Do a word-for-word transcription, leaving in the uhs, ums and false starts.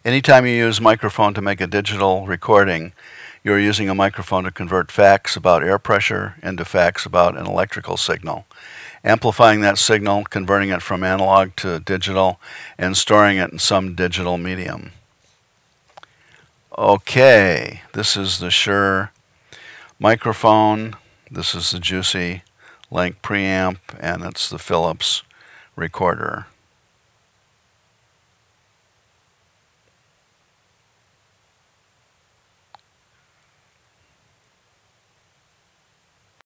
Anytime you use microphone to make a digital recording, you're using a microphone to convert facts about air pressure into facts about an electrical signal, amplifying that signal, converting it from analog to digital, and storing it in some digital medium. Okay, this is the Shure microphone. This is the Juicy Link preamp, and it's the Philips recorder.